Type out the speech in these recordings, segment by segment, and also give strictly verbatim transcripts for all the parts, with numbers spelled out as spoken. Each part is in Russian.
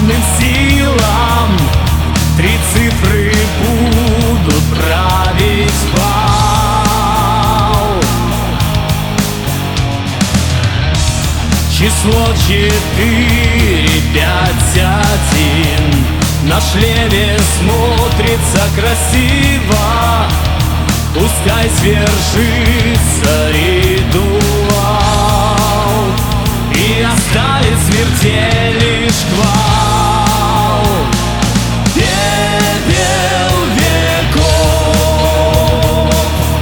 темным силам три цифры будут править бал. Число четыре, пять, один на шлеме смотрится красиво. Пускай свершится ритуал и оставит смертельный шквал. Пепел веков.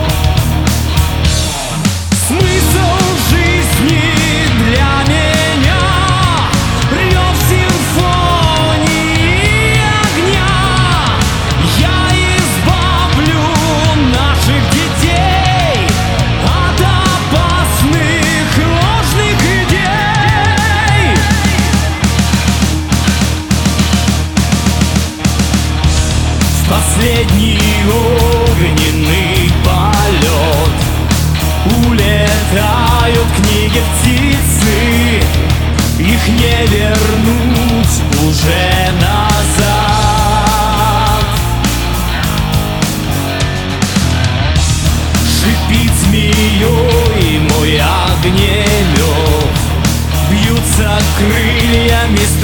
Смысл жизни для меня — рев симфонии огня. Я избавлю наших детей от опасных ложных идей. В последний огненный полет улетают книги птицы. Их не вернуть уже назад. Шипит змеей мой огнемет, бьются крыльями